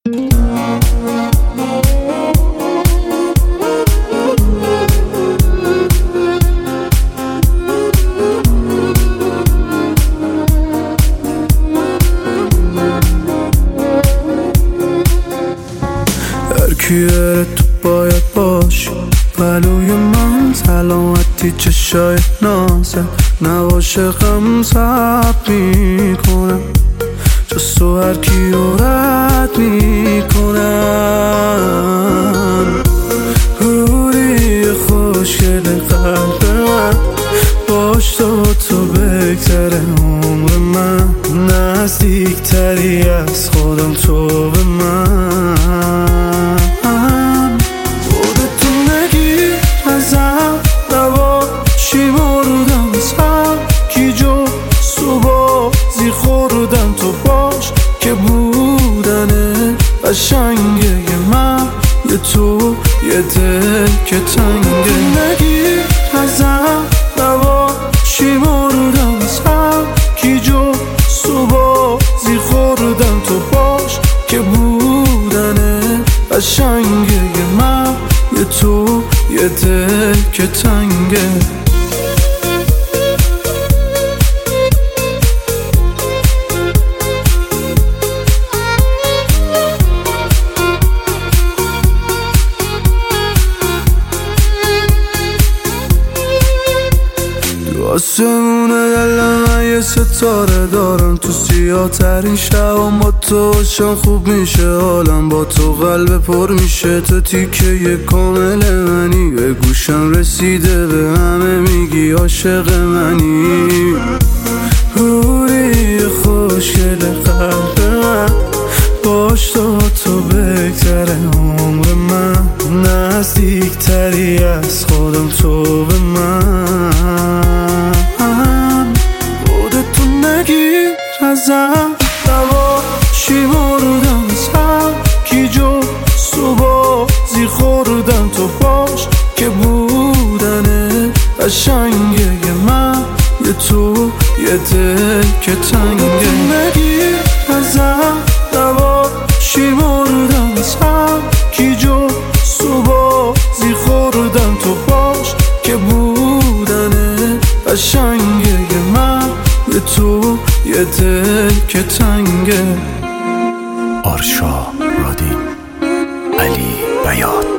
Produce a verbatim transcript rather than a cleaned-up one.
کیه تو باید باشی پلوی من، سلامتی چشای نازت نباشه غم ثبت میکنم، جز تو هر کیو رد میکنم. روری خوشگل قلب من، باش تو تو بگذره عمر من، نزدیکتری از خودم تو به من. خودتو نگیر ازم، نباشی مردم سر کی جو سوبازی خوردم، تو باش که بودنه قشنگه من، یه تو یه دل که تنگه. نگیر ازم، نباشی مردم سر کی جو سوبازی خوردم، تو باش که بودنه قشنگه من، یه تو یه دل که تنگه. آسمونه دل من یه ستاره دارم، تو سیاه ترین شبم با تو باشم خوب میشه حالم، با تو قلب پر میشه، تو تیکه یه کامل منی، به گوشم رسیده به همه میگی عاشق منی. روری خوشگل قلب من، باش تو تو بگذره عمر من، نزدیکتری از خودم تو به من. خودتو نگیر ازم، نباشی مردم سر کی جو سوبازی خوردم، تو باش که بودنه قشنگه من، یه تو یه دل که تنگه. نگیر ازم، نباشی مردم سر کی جو سوبازی خوردم، تو باش که بودنه قشنگه من، یه تو یه دل که تنگه. آرشا رادین، علی بیات.